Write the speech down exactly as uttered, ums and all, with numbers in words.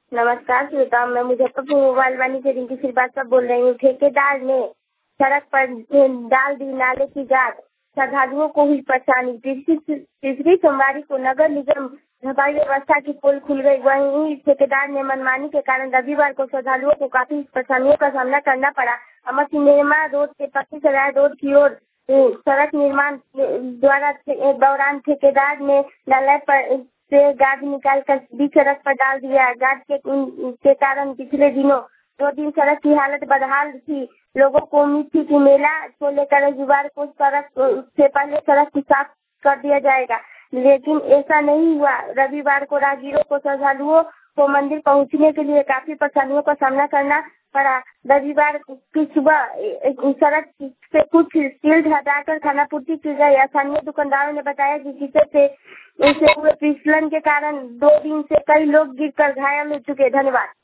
नमस्कार श्रोता, मैं मुजफ्फरपुर मोबाइल वाली से रिंकी श्रीवास्तव बोल रही हूँ। ठेकेदार ने सड़क पर डाल दी नाले की गाद, श्रद्धालुओं को हुई परेशानी। तीसरी सोमवार को नगर निगम सफाई व्यवस्था की पोल खुल गई, वहीं ठेकेदार ने मनमानी के कारण रविवार को श्रद्धालुओं को काफी परेशानियों का सामना करना पड़ा। अमर सिनेमा रोड से पक्की सराय रोड की ओर सड़क निर्माण द्वारा दौरान ठेकेदार ने नाले पर से गाद निकाल कर बीच सड़क पर डाल दिया। गाद के, के कारण पिछले दिनों दो दिन सड़क की हालत बदहाल थी। लोगों को उम्मीद थी कि मेला को लेकर रविवार को सड़क से पहले सड़क को साफ कर दिया जाएगा, लेकिन ऐसा नहीं हुआ। रविवार को राहगीरों को श्रद्धालुओं को मंदिर पहुंचने के लिए काफी परेशानियों का सामना करना पड़ा। रविवार की सुबह सड़क से कुछ शील्ड हटाकर खानापूर्ति की गई। स्थानीय दुकानदारों ने बताया कि कीचड़ से उसे हुए फिसलन के कारण दो दिन से कई लोग गिरकर घायल हो चुके। धन्यवाद।